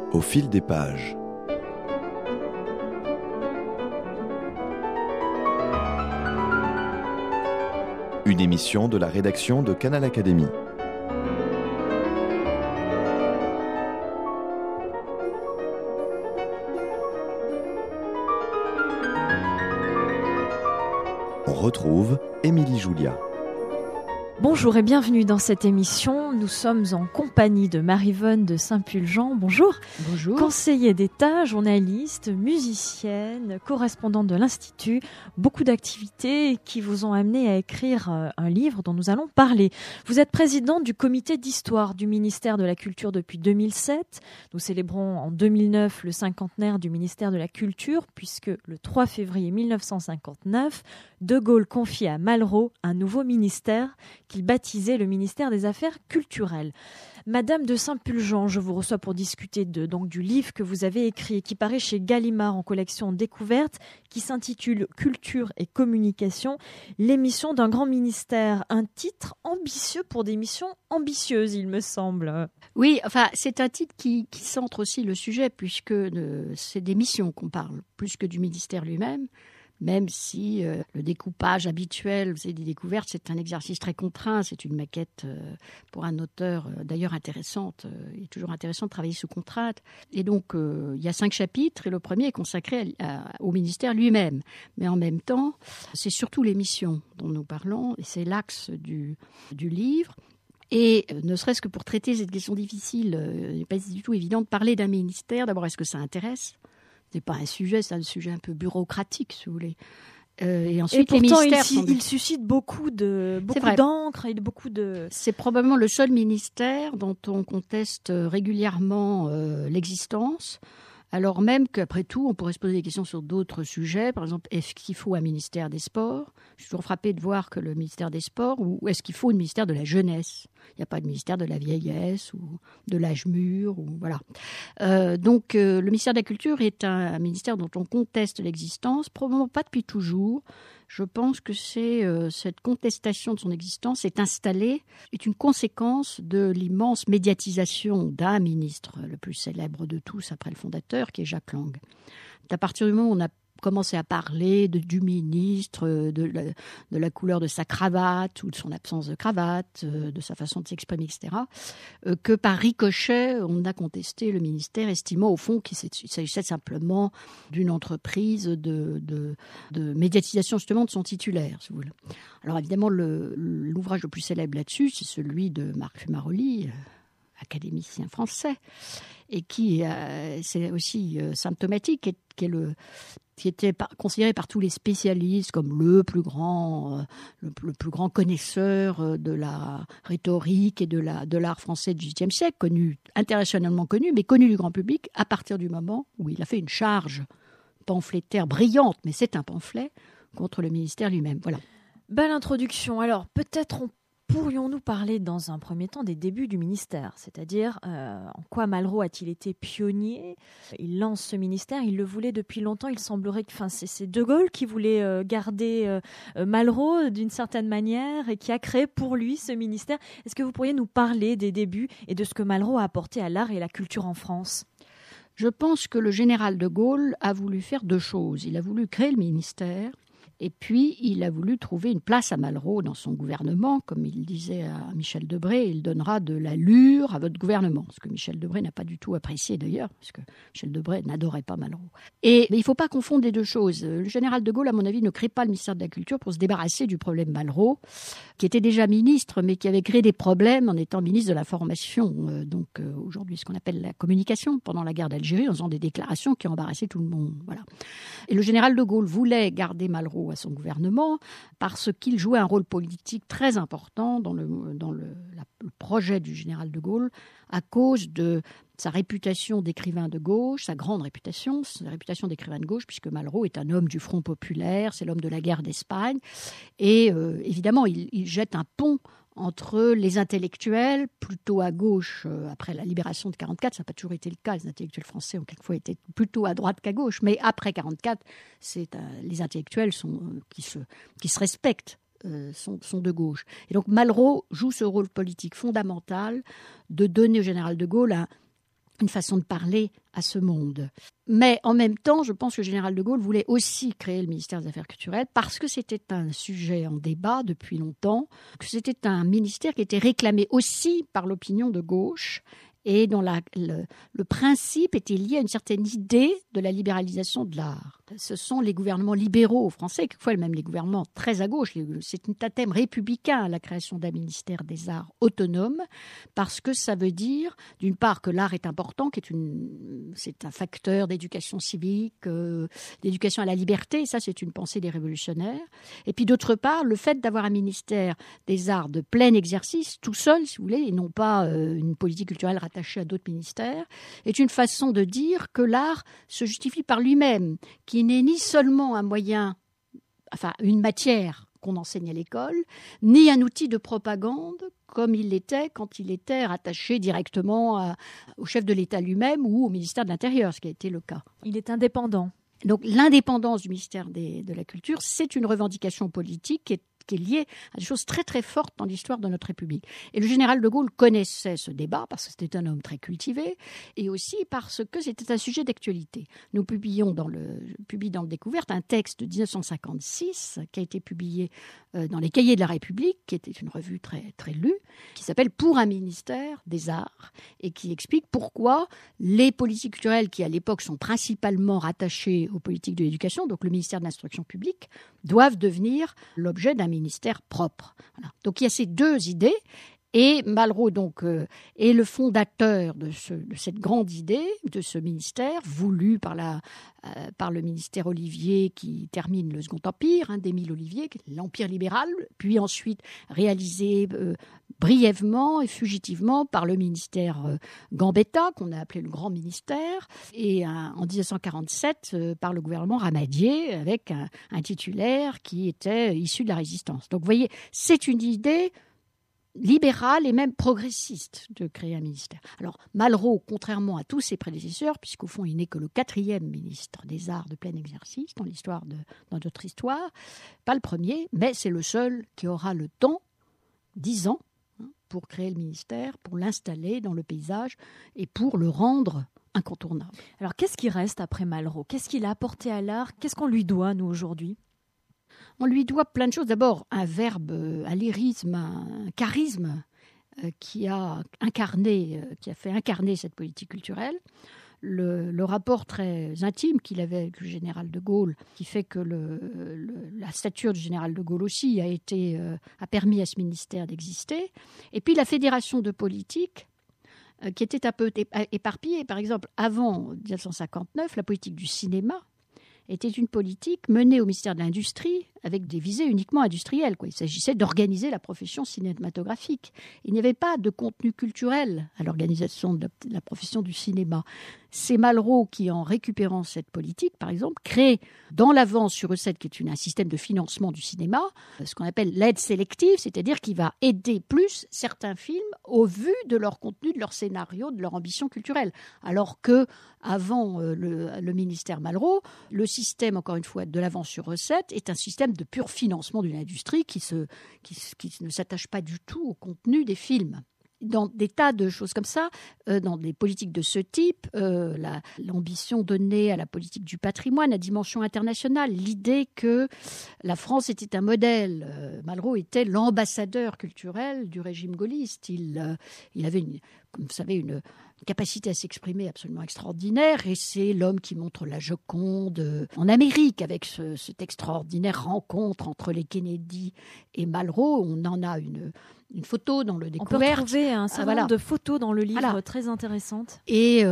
Au fil des pages. Une émission de la rédaction de Canal Académie. On retrouve Émilie Julia. Bonjour et bienvenue dans cette émission. Nous sommes en compagnie de Maryvonne de Saint-Pulgent. Bonjour. Bonjour. Conseillère d'État, journaliste, musicienne, correspondante de l'Institut. Beaucoup d'activités qui vous ont amené à écrire un livre dont nous allons parler. Vous êtes présidente du comité d'histoire du ministère de la Culture depuis 2007. Nous célébrons en 2009 le cinquantenaire du ministère de la Culture puisque le 3 février 1959, De Gaulle confie à Malraux un nouveau ministère qu'il baptisait le ministère des Affaires culturelles. Madame de Saint-Pulgent, je vous reçois pour discuter du livre que vous avez écrit et qui paraît chez Gallimard en collection Découverte, qui s'intitule Culture et communication, l'émission d'un grand ministère. Un titre ambitieux pour des missions ambitieuses, il me semble. Oui, enfin, c'est un titre qui centre aussi le sujet, puisque c'est des missions qu'on parle, plus que du ministère lui-même. Même si le découpage habituel, vous avez des découvertes, c'est un exercice très contraint, c'est une maquette pour un auteur d'ailleurs intéressante. Il est toujours intéressant de travailler sous contrainte. Et donc, il y a 5 chapitres et le premier est consacré au ministère lui-même. Mais en même temps, c'est surtout les missions dont nous parlons et c'est l'axe du livre. Et ne serait-ce que pour traiter cette question difficile, il n'est pas du tout évident de parler d'un ministère. D'abord, est-ce que ça intéresse ? C'est pas un sujet, c'est un sujet un peu bureaucratique, si vous voulez. Et ensuite, et pourtant, les ministères il suscite beaucoup d'encre et beaucoup de... C'est probablement le seul ministère dont on conteste régulièrement l'existence, alors même qu'après tout, on pourrait se poser des questions sur d'autres sujets. Par exemple, est-ce qu'il faut un ministère des Sports ? Je suis toujours frappée de voir que le ministère des Sports, ou est-ce qu'il faut un ministère de la Jeunesse ? Il n'y a pas de ministère de la vieillesse ou de l'âge mûr. Voilà. Donc, le ministère de la Culture est un ministère dont on conteste l'existence, probablement pas depuis toujours. Je pense que cette contestation de son existence est une conséquence de l'immense médiatisation d'un ministre, le plus célèbre de tous après le fondateur, qui est Jack Lang. À partir du moment où on a commencé à parler du ministre, de la couleur de sa cravate ou de son absence de cravate, de sa façon de s'exprimer, etc., que par ricochet, on a contesté le ministère, estimant au fond qu'il s'agissait simplement d'une entreprise de médiatisation justement de son titulaire, si vous voulez. Alors évidemment, l'ouvrage le plus célèbre là-dessus, c'est celui de Marc Fumaroli, académicien français, et qui c'est aussi symptomatique, qui était considéré par tous les spécialistes comme le plus grand connaisseur de la rhétorique et de l'art français du XVIIIe siècle, internationalement connu, mais connu du grand public à partir du moment où il a fait une charge pamphlétaire brillante, mais c'est un pamphlet, contre le ministère lui-même. Voilà. Belle introduction. Alors, peut-être pourrions-nous parler dans un premier temps des débuts du ministère, c'est-à-dire en quoi Malraux a-t-il été pionnier ? Il lance ce ministère, il le voulait depuis longtemps, il semblerait que c'est De Gaulle qui voulait garder Malraux d'une certaine manière et qui a créé pour lui ce ministère. Est-ce que vous pourriez nous parler des débuts et de ce que Malraux a apporté à l'art et la culture en France ? Je pense que le général de Gaulle a voulu faire 2 choses. Il a voulu créer le ministère. Et puis, il a voulu trouver une place à Malraux dans son gouvernement. Comme il disait à Michel Debré, il donnera de l'allure à votre gouvernement. Ce que Michel Debré n'a pas du tout apprécié d'ailleurs, parce que Michel Debré n'adorait pas Malraux. Mais il ne faut pas confondre les 2 choses. Le général de Gaulle, à mon avis, ne crée pas le ministère de la Culture pour se débarrasser du problème Malraux, qui était déjà ministre, mais qui avait créé des problèmes en étant ministre de l'Information. Aujourd'hui, ce qu'on appelle la communication, pendant la guerre d'Algérie, en faisant des déclarations qui embarrassaient tout le monde. Voilà. Et le général de Gaulle voulait garder Malraux à son gouvernement parce qu'il jouait un rôle politique très important dans le projet du général de Gaulle à cause de sa réputation d'écrivain de gauche, sa grande réputation, sa réputation d'écrivain de gauche, puisque Malraux est un homme du Front populaire, c'est l'homme de la guerre d'Espagne. Et évidemment, il jette un pont entre les intellectuels, plutôt à gauche, après la libération de 1944, ça n'a pas toujours été le cas, les intellectuels français ont quelquefois été plutôt à droite qu'à gauche, mais après 1944, les intellectuels qui se respectent sont de gauche. Et donc Malraux joue ce rôle politique fondamental de donner au général de Gaulle une façon de parler à ce monde. Mais en même temps, je pense que le général de Gaulle voulait aussi créer le ministère des Affaires culturelles parce que c'était un sujet en débat depuis longtemps, que c'était un ministère qui était réclamé aussi par l'opinion de gauche et dont le principe était lié à une certaine idée de la libéralisation de l'art. Ce sont les gouvernements libéraux français, quelquefois même les gouvernements très à gauche. C'est un thème républicain, la création d'un ministère des arts autonome, parce que ça veut dire, d'une part, que l'art est important, c'est un facteur d'éducation civique, d'éducation à la liberté, et ça c'est une pensée des révolutionnaires. Et puis d'autre part, le fait d'avoir un ministère des arts de plein exercice, tout seul, si vous voulez, et non pas une politique culturelle rattachée à d'autres ministères, est une façon de dire que l'art se justifie par lui-même, qui n'est ni seulement un moyen, enfin une matière qu'on enseigne à l'école, ni un outil de propagande comme il l'était quand il était rattaché directement au chef de l'État lui-même ou au ministère de l'Intérieur, ce qui a été le cas. Il est indépendant. Donc l'indépendance du ministère de la Culture, c'est une revendication politique qui est liée à des choses très très fortes dans l'histoire de notre République. Et le général de Gaulle connaissait ce débat parce que c'était un homme très cultivé et aussi parce que c'était un sujet d'actualité. Nous publions dans le Découverte un texte de 1956 qui a été publié dans les Cahiers de la République, qui était une revue très, très lue, qui s'appelle « Pour un ministère des Arts » et qui explique pourquoi les politiques culturelles qui à l'époque sont principalement rattachées aux politiques de l'éducation, donc le ministère de l'Instruction publique, doivent devenir l'objet d'un ministère propre. Voilà. Donc il y a ces deux idées. Et Malraux donc est le fondateur de cette grande idée, de ce ministère, voulu par le ministère Olivier qui termine le Second Empire, d'Émile Ollivier, l'Empire libéral, puis ensuite réalisé brièvement et fugitivement par le ministère Gambetta, qu'on a appelé le Grand Ministère, et en 1947 par le gouvernement Ramadier, avec un titulaire qui était issu de la Résistance. Donc vous voyez, c'est une idée libéral et même progressiste de créer un ministère. Alors Malraux, contrairement à tous ses prédécesseurs, puisqu'au fond il n'est que le 4e ministre des Arts de plein exercice dans notre histoire, pas le premier, mais c'est le seul qui aura le temps, 10 ans, pour créer le ministère, pour l'installer dans le paysage et pour le rendre incontournable. Alors qu'est-ce qui reste après Malraux ? Qu'est-ce qu'il a apporté à l'art ? Qu'est-ce qu'on lui doit, nous, aujourd'hui ? On lui doit plein de choses. D'abord, un verbe, un lyrisme, un charisme qui a fait incarner cette politique culturelle. Le rapport très intime qu'il avait avec le général de Gaulle, qui fait que la stature du général de Gaulle aussi a permis à ce ministère d'exister. Et puis la fédération de politique, qui était un peu éparpillée. Par exemple, avant 1959, la politique du cinéma était une politique menée au ministère de l'Industrie avec des visées uniquement industrielles. Il s'agissait d'organiser la profession cinématographique. Il n'y avait pas de contenu culturel à l'organisation de la profession du cinéma. C'est Malraux qui, en récupérant cette politique, par exemple, crée dans l'avance sur recette, qui est un système de financement du cinéma, ce qu'on appelle l'aide sélective, c'est-à-dire qu'il va aider plus certains films au vu de leur contenu, de leur scénario, de leur ambition culturelle. Alors que avant le ministère Malraux, le système, encore une fois, de l'avance sur recette est un système de pur financement d'une industrie qui ne s'attache pas du tout au contenu des films. Dans des tas de choses comme ça, dans des politiques de ce type, l'ambition donnée à la politique du patrimoine, à dimension internationale, l'idée que la France était un modèle. Malraux était l'ambassadeur culturel du régime gaulliste. Il avait, comme vous savez, une capacité à s'exprimer absolument extraordinaire, et c'est l'homme qui montre la Joconde en Amérique, avec cette extraordinaire rencontre entre les Kennedy et Malraux. On en a une photo dans le Découverte. On peut retrouver un certain nombre de photos dans le livre, très intéressantes. Et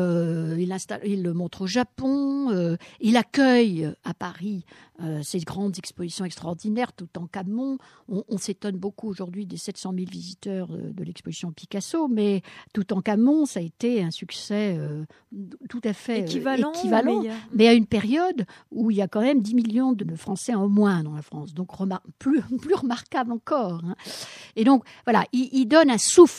il le montre au Japon, il accueille à Paris ces grandes expositions extraordinaires, Toutankhamon. On s'étonne beaucoup aujourd'hui des 700 000 visiteurs de l'exposition Picasso, mais Toutankhamon, ça a été un succès tout à fait équivalent, mais à une période où il y a quand même 10 millions de Français en moins dans la France, donc plus remarquable encore. Et donc, voilà, il donne un souffle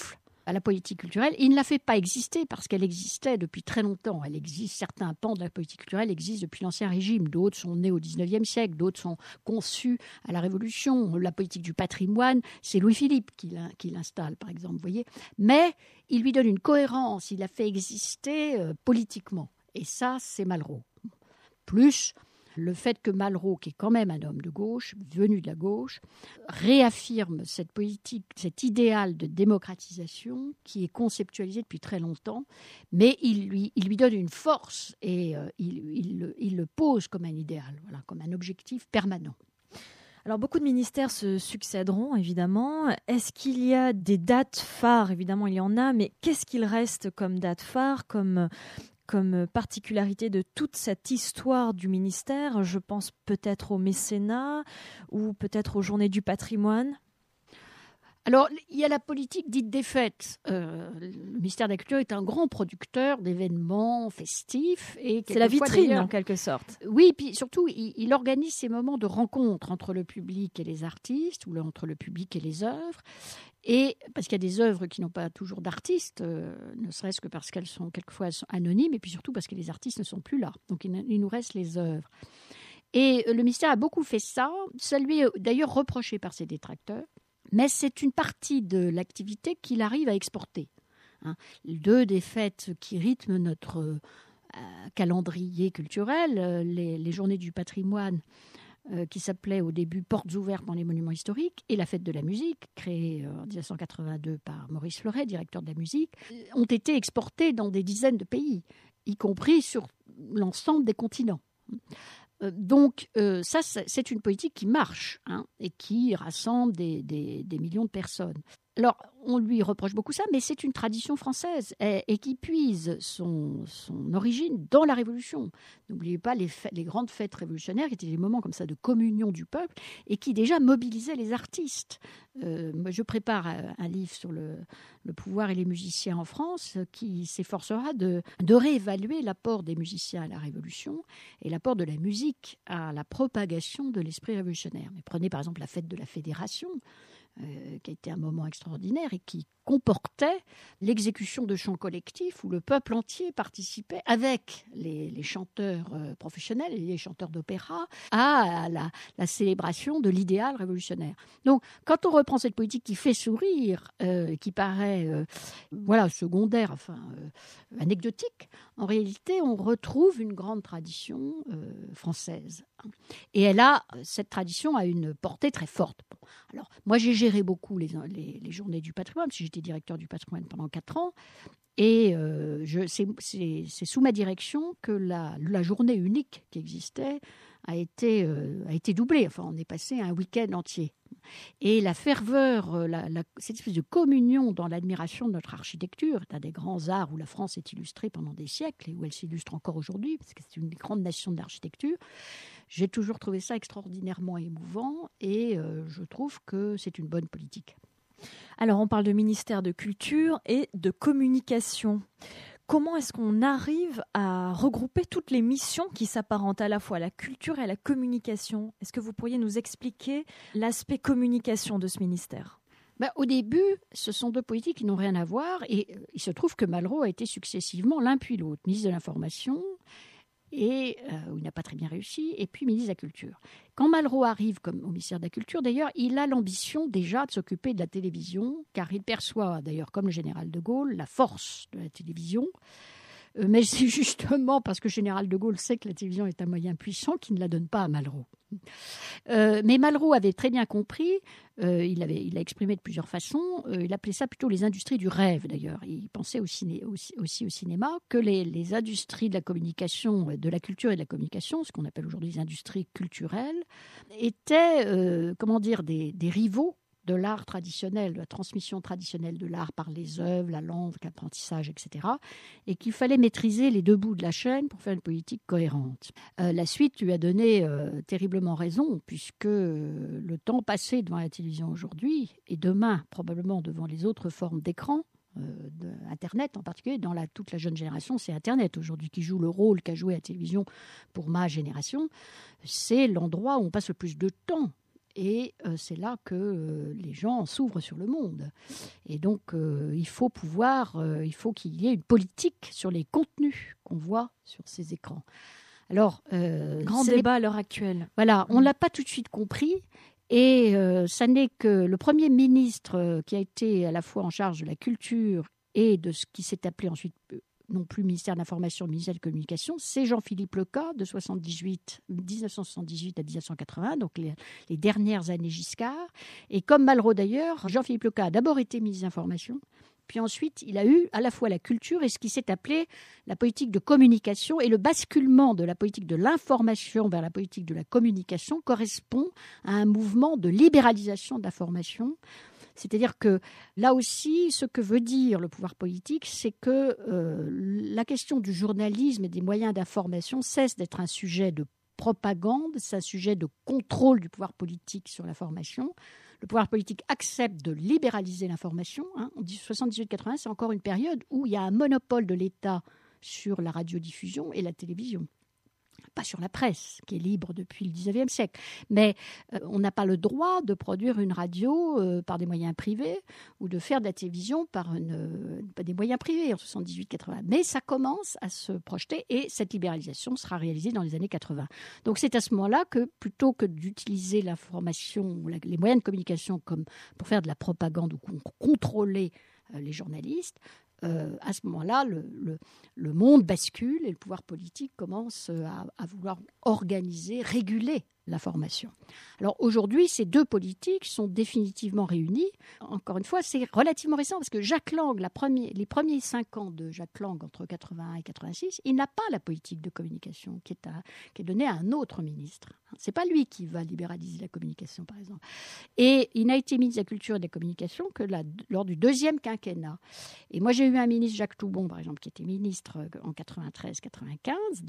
à la politique culturelle. Il ne la fait pas exister parce qu'elle existait depuis très longtemps. Certains pans de la politique culturelle existent depuis l'Ancien Régime. D'autres sont nés au XIXe siècle. D'autres sont conçus à la Révolution. La politique du patrimoine, c'est Louis-Philippe qui l'installe, par exemple. Vous voyez. Mais il lui donne une cohérence. Il la fait exister politiquement. Et ça, c'est Malraux. Plus le fait que Malraux, qui est quand même un homme de gauche, venu de la gauche, réaffirme cette politique, cet idéal de démocratisation qui est conceptualisé depuis très longtemps, mais il lui donne une force et il le pose comme un idéal, voilà, comme un objectif permanent. Alors, beaucoup de ministères se succéderont, évidemment. Est-ce qu'il y a des dates phares ? Évidemment, il y en a, mais qu'est-ce qu'il reste comme date phare, comme particularité de toute cette histoire du ministère? Je pense peut-être au mécénat ou peut-être aux journées du patrimoine. Alors, il y a la politique dite des fêtes. Le ministère de la Culture est un grand producteur d'événements festifs. C'est la vitrine, en quelque sorte. Oui, puis surtout, il organise ces moments de rencontre entre le public et les artistes, ou entre le public et les œuvres. Et parce qu'il y a des œuvres qui n'ont pas toujours d'artistes, ne serait-ce que parce qu'elles sont quelquefois anonymes, et puis surtout parce que les artistes ne sont plus là. Donc, il nous reste les œuvres. Et le ministère a beaucoup fait ça. Ça lui est d'ailleurs reproché par ses détracteurs. Mais c'est une partie de l'activité qu'il arrive à exporter. Deux des fêtes qui rythment notre calendrier culturel, les journées du patrimoine, qui s'appelaient au début Portes ouvertes dans les monuments historiques, et la fête de la musique, créée en 1982 par Maurice Fleuret, directeur de la musique, ont été exportées dans des dizaines de pays, y compris sur l'ensemble des continents. Donc, ça, c'est une politique qui marche et qui rassemble des millions de personnes. Alors, on lui reproche beaucoup ça, mais c'est une tradition française et qui puise son origine dans la Révolution. N'oubliez pas les grandes fêtes révolutionnaires qui étaient des moments comme ça de communion du peuple et qui déjà mobilisaient les artistes. Je prépare un livre sur le pouvoir et les musiciens en France qui s'efforcera de réévaluer l'apport des musiciens à la Révolution et l'apport de la musique à la propagation de l'esprit révolutionnaire. Mais prenez par exemple la fête de la Fédération, qui a été un moment extraordinaire et qui comportait l'exécution de chants collectifs où le peuple entier participait avec les chanteurs professionnels et les chanteurs d'opéra à la célébration de l'idéal révolutionnaire. Donc, quand on reprend cette politique qui fait sourire, qui paraît secondaire, anecdotique, en réalité, on retrouve une grande tradition française. Et cette tradition a une portée très forte. Bon, alors, moi, j'ai géré beaucoup les journées du patrimoine, parce que j'étais directeur du patrimoine pendant 4 ans. Et c'est sous ma direction que la journée unique qui existait a été doublée. Enfin, on est passé à un week-end entier. Et la ferveur, cette espèce de communion dans l'admiration de notre architecture, est un des grands arts où la France est illustrée pendant des siècles et où elle s'illustre encore aujourd'hui, parce que c'est une des grandes nations de l'architecture. J'ai toujours trouvé ça extraordinairement émouvant et je trouve que c'est une bonne politique. Alors, on parle de ministère de Culture et de Communication. Comment est-ce qu'on arrive à regrouper toutes les missions qui s'apparentent à la fois à la culture et à la communication ? Est-ce que vous pourriez nous expliquer l'aspect communication de ce ministère ? Au début, ce sont deux politiques qui n'ont rien à voir et il se trouve que Malraux a été successivement l'un puis l'autre, ministre de l'Information et où il n'a pas très bien réussi, et puis ministre de la Culture. Quand Malraux arrive comme au ministère de la Culture, d'ailleurs, il a l'ambition déjà de s'occuper de la télévision, car il perçoit, d'ailleurs, comme le général de Gaulle, la force de la télévision. Mais c'est justement parce que le général de Gaulle sait que la télévision est un moyen puissant qu'il ne la donne pas à Malraux. Mais Malraux avait très bien compris, il l'a exprimé de plusieurs façons, il appelait ça plutôt les industries du rêve d'ailleurs. Il pensait aussi au cinéma que les industries de la communication, de la culture et de la communication, ce qu'on appelle aujourd'hui les industries culturelles, étaient des rivaux de l'art traditionnel, de la transmission traditionnelle de l'art par les œuvres, la langue, l'apprentissage, etc. Et qu'il fallait maîtriser les deux bouts de la chaîne pour faire une politique cohérente. La suite lui a donné terriblement raison, puisque le temps passé devant la télévision aujourd'hui, et demain probablement devant les autres formes d'écran, Internet en particulier, toute la jeune génération, c'est Internet aujourd'hui qui joue le rôle qu'a joué la télévision pour ma génération. C'est l'endroit où on passe le plus de temps. et c'est là que les gens s'ouvrent sur le monde. Et donc, il faut qu'il y ait une politique sur les contenus qu'on voit sur ces écrans. Alors, grand débat à l'heure actuelle. Voilà, on ne l'a pas tout de suite compris. Et ça n'est que le Premier ministre qui a été à la fois en charge de la culture et de ce qui s'est appelé ensuite non plus ministère de l'Information, ministère de la Communication, c'est Jean-Philippe Leca de 1978 à 1980, donc les dernières années Giscard. Et comme Malraux d'ailleurs, Jean-Philippe Leca a d'abord été ministre de l'Information, puis ensuite il a eu à la fois la culture et ce qui s'est appelé la politique de communication. Et le basculement de la politique de l'information vers la politique de la communication correspond à un mouvement de libéralisation de l'information. C'est-à-dire que là aussi, ce que veut dire le pouvoir politique, c'est que la question du journalisme et des moyens d'information cesse d'être un sujet de propagande, c'est un sujet de contrôle du pouvoir politique sur l'information. Le pouvoir politique accepte de libéraliser l'information. On dit 78-80, c'est encore une période où il y a un monopole de l'État sur la radiodiffusion et la télévision. Pas sur la presse, qui est libre depuis le 19e siècle. Mais on n'a pas le droit de produire une radio par des moyens privés ou de faire de la télévision par des moyens privés en 78-80. Mais ça commence à se projeter et cette libéralisation sera réalisée dans les années 80. Donc c'est à ce moment-là que, plutôt que d'utiliser l'information, les moyens de communication comme pour faire de la propagande ou contrôler les journalistes, à ce moment-là, le monde bascule et le pouvoir politique commence à vouloir organiser, réguler l'information. Alors aujourd'hui, ces deux politiques sont définitivement réunies. Encore une fois, c'est relativement récent parce que Jacques Lang, les premiers 5 ans de Jacques Lang, entre 81 et 86, il n'a pas la politique de communication qui est donnée à un autre ministre. C'est pas lui qui va libéraliser la communication, par exemple. Et il n'a été ministre de la Culture et de la Communication que lors du deuxième quinquennat. Et moi, j'ai eu un ministre, Jacques Toubon, par exemple, qui était ministre en 1993-95,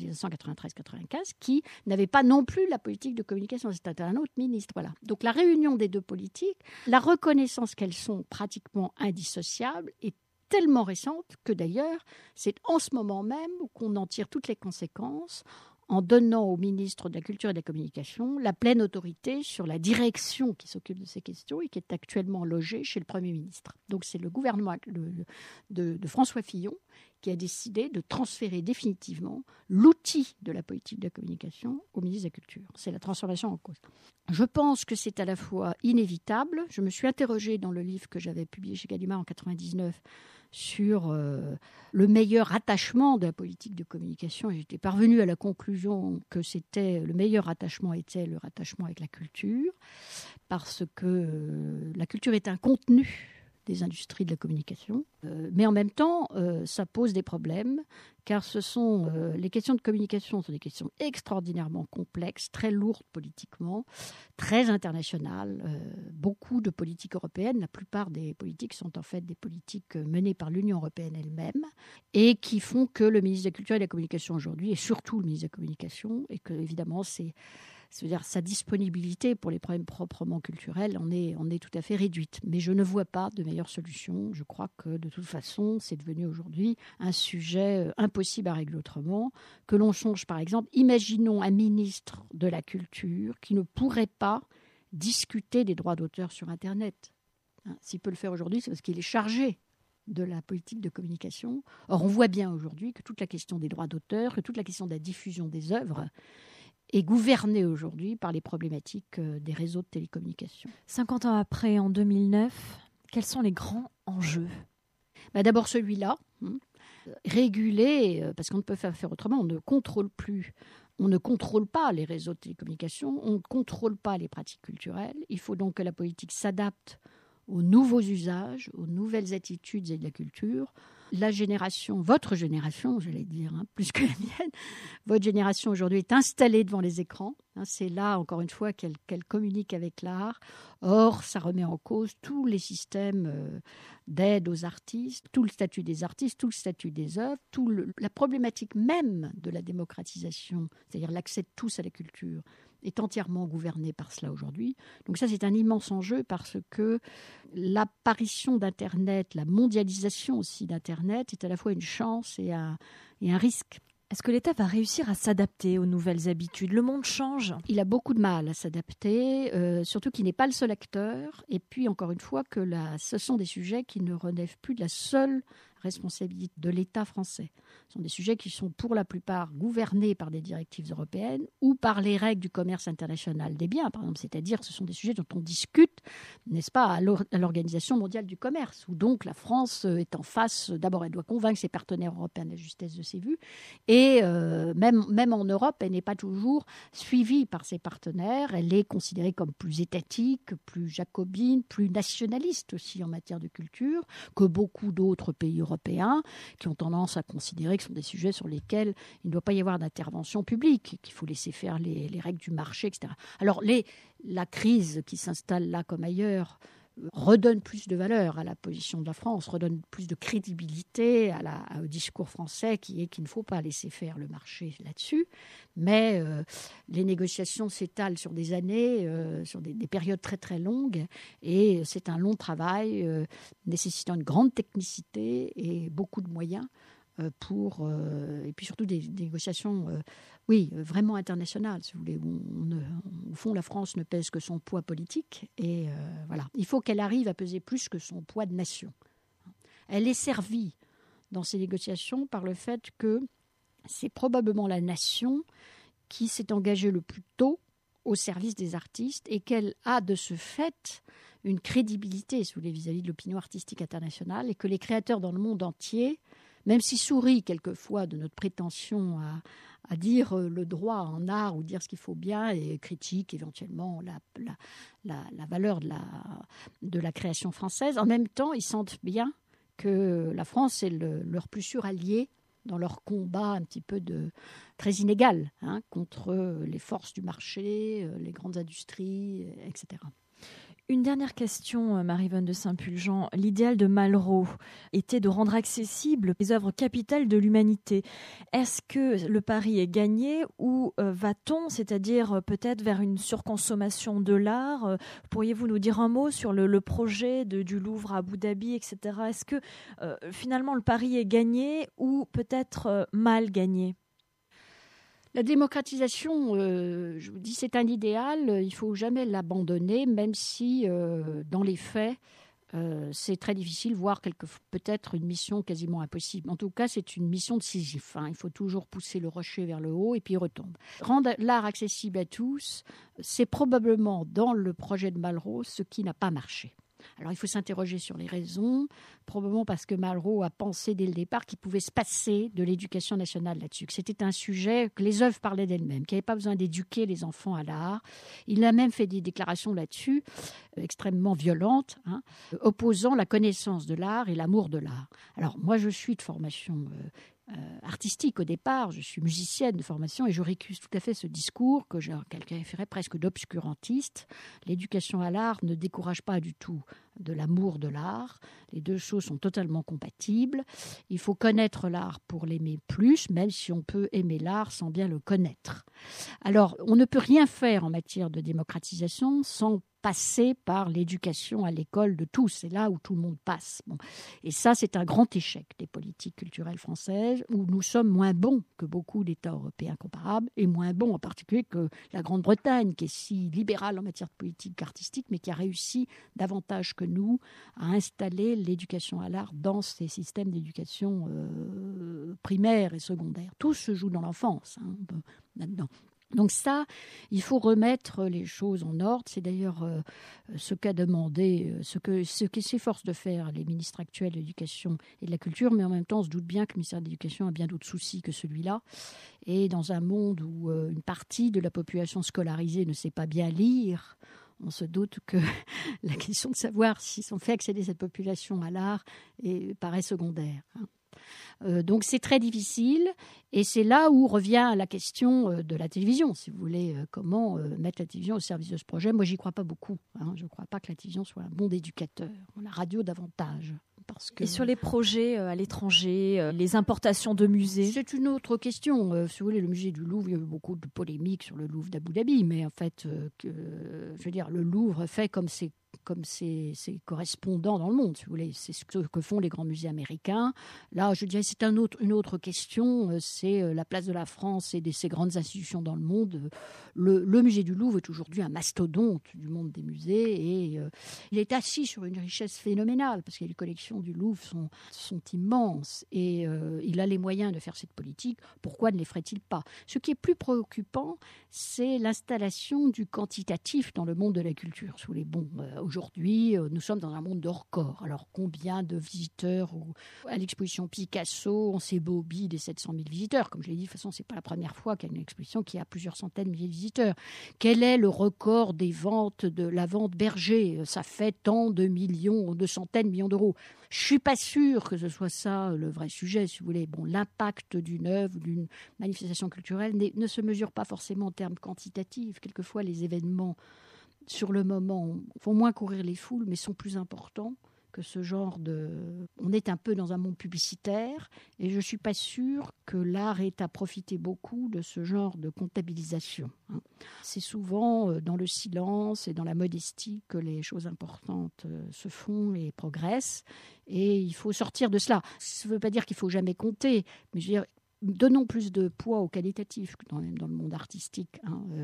qui n'avait pas non plus la politique de communication. C'était un autre ministre. Voilà. Donc la réunion des deux politiques, la reconnaissance qu'elles sont pratiquement indissociables est tellement récente que d'ailleurs, c'est en ce moment même qu'on en tire toutes les conséquences en donnant au ministre de la Culture et de la Communication la pleine autorité sur la direction qui s'occupe de ces questions et qui est actuellement logée chez le Premier ministre. Donc c'est le gouvernement de François Fillon qui a décidé de transférer définitivement l'outil de la politique de la communication au ministre de la Culture. C'est la transformation en cause. Je pense que c'est à la fois inévitable. Je me suis interrogée dans le livre que j'avais publié chez Gallimard en 1999 sur le meilleur attachement de la politique de communication. Et j'étais parvenue à la conclusion que le meilleur attachement était le rattachement avec la culture, parce que la culture est un contenu des industries de la communication. Mais en même temps, ça pose des problèmes, car les questions de communication sont des questions extraordinairement complexes, très lourdes politiquement, très internationales. Beaucoup de politiques européennes, la plupart des politiques sont en fait des politiques menées par l'Union européenne elle-même, et qui font que le ministre de la Culture et de la Communication aujourd'hui, et surtout le ministre de la Communication, et que évidemment c'est-à-dire sa disponibilité pour les problèmes proprement culturels en est tout à fait réduite. Mais je ne vois pas de meilleure solution. Je crois que de toute façon, c'est devenu aujourd'hui un sujet impossible à régler autrement. Que l'on songe, par exemple, imaginons un ministre de la Culture qui ne pourrait pas discuter des droits d'auteur sur Internet. S'il peut le faire aujourd'hui, c'est parce qu'il est chargé de la politique de communication. Or, on voit bien aujourd'hui que toute la question des droits d'auteur, que toute la question de la diffusion des œuvres est gouvernée aujourd'hui par les problématiques des réseaux de télécommunications. 50 ans après, en 2009, quels sont les grands enjeux ? D'abord celui-là, réguler, parce qu'on ne peut pas faire autrement, on ne contrôle pas les réseaux de télécommunications, on ne contrôle pas les pratiques culturelles. Il faut donc que la politique s'adapte aux nouveaux usages, aux nouvelles attitudes et de la culture. Votre génération, j'allais dire, plus que la mienne, votre génération aujourd'hui est installée devant les écrans. C'est là, encore une fois, qu'elle communique avec l'art. Or, ça remet en cause tous les systèmes d'aide aux artistes, tout le statut des artistes, tout le statut des œuvres, la problématique même de la démocratisation, c'est-à-dire l'accès de tous à la culture, est entièrement gouvernée par cela aujourd'hui. Donc ça, c'est un immense enjeu parce que l'apparition d'Internet, la mondialisation aussi d'Internet est à la fois une chance et un risque. Est-ce que l'État va réussir à s'adapter aux nouvelles habitudes ? Le monde change. Il a beaucoup de mal à s'adapter, surtout qu'il n'est pas le seul acteur. Et puis, encore une fois, ce sont des sujets qui ne relèvent plus de la seule responsabilité de l'État français. Ce sont des sujets qui sont pour la plupart gouvernés par des directives européennes ou par les règles du commerce international des biens, par exemple. C'est-à-dire que ce sont des sujets dont on discute, n'est-ce pas, à l'Organisation mondiale du commerce, où donc la France est en face. D'abord, elle doit convaincre ses partenaires européens de la justesse de ses vues. Et même en Europe, elle n'est pas toujours suivie par ses partenaires. Elle est considérée comme plus étatique, plus jacobine, plus nationaliste aussi en matière de culture que beaucoup d'autres pays européens qui ont tendance à considérer que ce sont des sujets sur lesquels il ne doit pas y avoir d'intervention publique, qu'il faut laisser faire les règles du marché, etc. Alors, la crise qui s'installe là comme ailleurs redonne plus de valeur à la position de la France, redonne plus de crédibilité au discours français qui est qu'il ne faut pas laisser faire le marché là-dessus. Mais les négociations s'étalent sur des années, sur des périodes très très longues, et c'est un long travail nécessitant une grande technicité et beaucoup de moyens et puis surtout des négociations vraiment internationales, si vous voulez, où au fond la France ne pèse que son poids politique, et voilà. Il faut qu'elle arrive à peser plus que son poids de nation. Elle est servie dans ces négociations par le fait que c'est probablement la nation qui s'est engagée le plus tôt au service des artistes et qu'elle a de ce fait une crédibilité, si vous voulez, vis-à-vis de l'opinion artistique internationale, et que les créateurs dans le monde entier, même s'ils sourient quelquefois de notre prétention à dire le droit en art ou dire ce qu'il faut bien, et critiquent éventuellement la valeur de la création française, en même temps, ils sentent bien que la France est leur plus sûr allié dans leur combat un petit peu très inégal contre les forces du marché, les grandes industries, etc. Une dernière question, Marie-Vonne de Saint-Pulgent. L'idéal de Malraux était de rendre accessibles les œuvres capitales de l'humanité. Est-ce que le pari est gagné ou va-t-on, c'est-à-dire peut-être vers une surconsommation de l'art ? Pourriez-vous nous dire un mot sur le projet du Louvre à Abu Dhabi, etc. Est-ce que finalement le pari est gagné ou peut-être mal gagné ? La démocratisation, je vous dis, c'est un idéal. Il ne faut jamais l'abandonner, même si, dans les faits, c'est très difficile, voire peut-être une mission quasiment impossible. En tout cas, c'est une mission de Sisyphe. Il faut toujours pousser le rocher vers le haut et puis il retombe. Rendre l'art accessible à tous, c'est probablement, dans le projet de Malraux, ce qui n'a pas marché. Alors, il faut s'interroger sur les raisons, probablement parce que Malraux a pensé dès le départ qu'il pouvait se passer de l'éducation nationale là-dessus, que c'était un sujet, que les œuvres parlaient d'elles-mêmes, qu'il n'y avait pas besoin d'éduquer les enfants à l'art. Il a même fait des déclarations là-dessus, extrêmement violentes, opposant la connaissance de l'art et l'amour de l'art. Alors, moi, je suis de formation artistique au départ, je suis musicienne de formation et je récuse tout à fait ce discours que quelqu'un qualifierait presque d'obscurantiste. L'éducation à l'art ne décourage pas du tout de l'amour de l'art. Les deux choses sont totalement compatibles. Il faut connaître l'art pour l'aimer plus, même si on peut aimer l'art sans bien le connaître. Alors, on ne peut rien faire en matière de démocratisation sans passer par l'éducation à l'école de tous. C'est là où tout le monde passe. Bon. Et ça, c'est un grand échec des politiques culturelles françaises, où nous sommes moins bons que beaucoup d'États européens comparables, et moins bons en particulier que la Grande-Bretagne, qui est si libérale en matière de politique artistique, mais qui a réussi davantage que nous à installer l'éducation à l'art dans ses systèmes d'éducation primaire et secondaire. Tout se joue dans l'enfance, là-dedans. Donc ça, il faut remettre les choses en ordre. C'est d'ailleurs ce qu'a demandé, ce qui s'efforcent de faire les ministres actuels de l'Éducation et de la Culture, mais en même temps, on se doute bien que le ministère de l'Éducation a bien d'autres soucis que celui-là. Et dans un monde où une partie de la population scolarisée ne sait pas bien lire, on se doute que la question de savoir s'ils ont fait accéder cette population à l'art paraît secondaire. Donc c'est très difficile, et c'est là où revient la question de la télévision, si vous voulez, comment mettre la télévision au service de ce projet. Moi, j'y crois pas beaucoup. Je ne crois pas que la télévision soit un bon éducateur. La radio davantage. Et sur les projets à l'étranger, les importations de musées ? C'est une autre question. Si vous voulez, le musée du Louvre, il y a eu beaucoup de polémiques sur le Louvre d'Abu Dhabi, mais en fait, je veux dire, le Louvre fait comme ses comme ses correspondants dans le monde, si vous voulez. C'est ce que font les grands musées américains. Là, je dirais, c'est une autre question. C'est la place de la France et de ces grandes institutions dans le monde. Le musée du Louvre est aujourd'hui un mastodonte du monde des musées et il est assis sur une richesse phénoménale parce que les collections du Louvre sont immenses et il a les moyens de faire cette politique. Pourquoi ne les ferait-il pas? Ce qui est plus préoccupant, c'est l'installation du quantitatif dans le monde de la culture. Si vous voulez, aujourd'hui, nous sommes dans un monde de records. Alors, combien de visiteurs à l'exposition Picasso, on s'ébobie des 700 000 visiteurs. Comme je l'ai dit, de toute façon, ce n'est pas la première fois qu'il y a une exposition qui a plusieurs centaines de milliers de visiteurs. Quel est le record des ventes de la vente Berger? Ça fait tant de millions, de centaines de millions d'euros. Je ne suis pas sûre que ce soit ça le vrai sujet, si vous voulez. L'impact d'une œuvre, d'une manifestation culturelle ne se mesure pas forcément en termes quantitatifs. Quelquefois, les événements, sur le moment, font moins courir les foules, mais sont plus importants que ce genre de... On est un peu dans un monde publicitaire et je ne suis pas sûre que l'art ait à profiter beaucoup de ce genre de comptabilisation. C'est souvent dans le silence et dans la modestie que les choses importantes se font et progressent et il faut sortir de cela. Ça ne veut pas dire qu'il ne faut jamais compter, mais je veux dire, donnons plus de poids au qualitatif dans le monde artistique.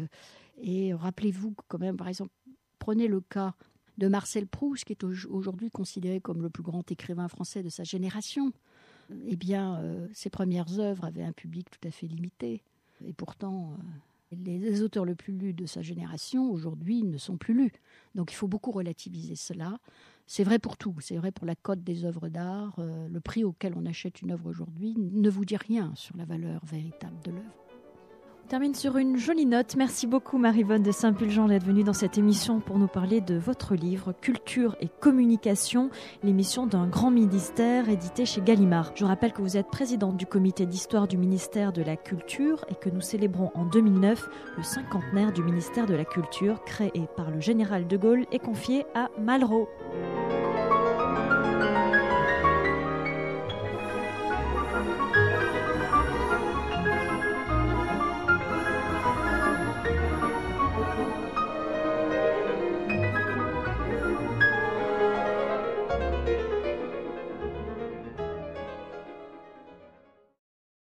Et rappelez-vous quand même, par exemple, prenez le cas de Marcel Proust, qui est aujourd'hui considéré comme le plus grand écrivain français de sa génération. Eh bien, ses premières œuvres avaient un public tout à fait limité. Et pourtant, les auteurs les plus lus de sa génération, aujourd'hui, ne sont plus lus. Donc, il faut beaucoup relativiser cela. C'est vrai pour tout. C'est vrai pour la cote des œuvres d'art. Le prix auquel on achète une œuvre aujourd'hui ne vous dit rien sur la valeur véritable de l'œuvre. On termine sur une jolie note. Merci beaucoup Maryvonne de Saint-Pulgent d'être venue dans cette émission pour nous parler de votre livre Culture et communication, l'émission d'un grand ministère édité chez Gallimard. Je rappelle que vous êtes présidente du comité d'histoire du ministère de la Culture et que nous célébrons en 2009 le cinquantenaire du ministère de la Culture créé par le général de Gaulle et confié à Malraux.